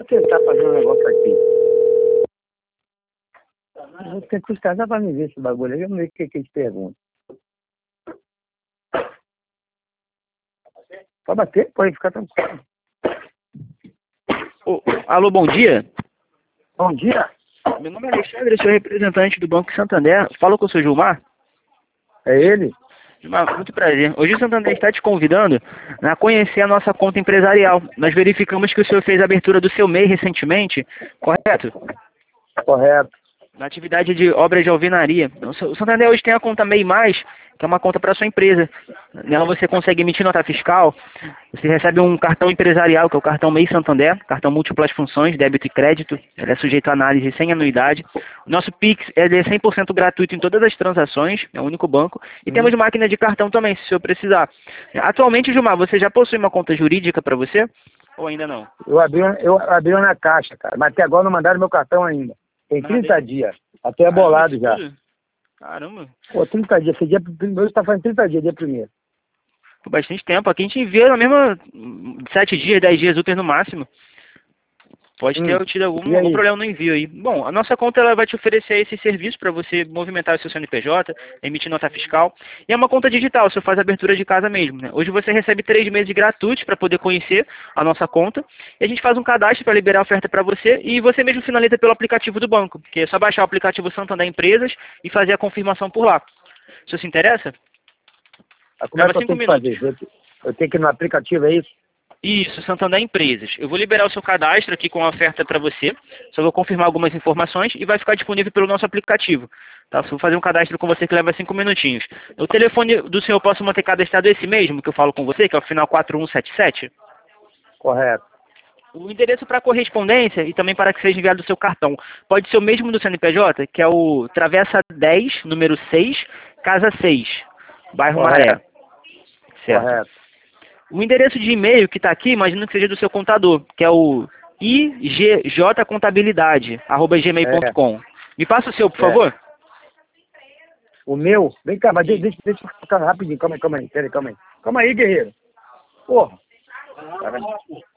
tentar fazer um negócio aqui. Eu vou ter que os casar pra me ver esse bagulho aí. Vamos ver o que eles perguntam. Pode bater? Pode ficar tranquilo. Alô, bom dia. Bom dia. Meu nome é Alexandre, sou representante do Banco Santander. Fala com o seu Gilmar. É ele? Gilmar, muito prazer. Hoje o Santander está te convidando a conhecer a nossa conta empresarial. Nós verificamos que o senhor fez a abertura do seu MEI recentemente, correto? Correto. Na atividade de obras de alvenaria. O Santander hoje tem a conta MEI+, que é uma conta para a sua empresa. Nela você consegue emitir nota fiscal, você recebe um cartão empresarial, que é o cartão MEI Santander, cartão múltiplas funções, débito e crédito, ele é sujeito a análise sem anuidade. O nosso Pix é de 100% gratuito em todas as transações, é o único banco, e temos máquina de cartão também, se o senhor precisar. Atualmente, Gilmar, você já possui uma conta jurídica para você? Ou ainda não? Eu abri uma na caixa, cara, mas até agora não mandaram meu cartão ainda. Tem 30 dias. Até é bolado já. Caramba. Pô, 30 dias. Esse dia, hoje tá fazendo 30 dias, dia primeiro. Por bastante tempo. Aqui a gente envia na mesma 7 dias, 10 dias úteis no máximo. Pode ter tido algum problema no envio aí. Bom, a nossa conta ela vai te oferecer esse serviço para você movimentar o seu CNPJ, emitir nota fiscal. E é uma conta digital, você faz abertura de casa mesmo, né? Hoje você recebe 3 meses gratuitos para poder conhecer a nossa conta. E a gente faz um cadastro para liberar a oferta para você e você mesmo finaliza pelo aplicativo do banco, que é só baixar o aplicativo Santander Empresas e fazer a confirmação por lá. Se você se interessa? Como é que eu tenho que fazer? Eu tenho que ir no aplicativo, é isso? Isso, Santander Empresas. Eu vou liberar o seu cadastro aqui com a oferta para você. Só vou confirmar algumas informações e vai ficar disponível pelo nosso aplicativo. Tá? Vou fazer um cadastro com você que leva 5 minutinhos. O telefone do senhor eu posso manter cadastrado esse mesmo que eu falo com você, que é o final 4177? Correto. O endereço para correspondência e também para que seja enviado o seu cartão pode ser o mesmo do CNPJ, que é o Travessa 10, número 6, Casa 6, bairro Maré. Certo. Correto. O endereço de e-mail que está aqui, imagino que seja do seu contador, que é o igjcontabilidade@gmail.com. Me passa o seu, por favor. O meu? Vem cá, mas deixa eu ficar rapidinho. Calma aí. Peraí, calma aí. Calma aí, guerreiro. Porra.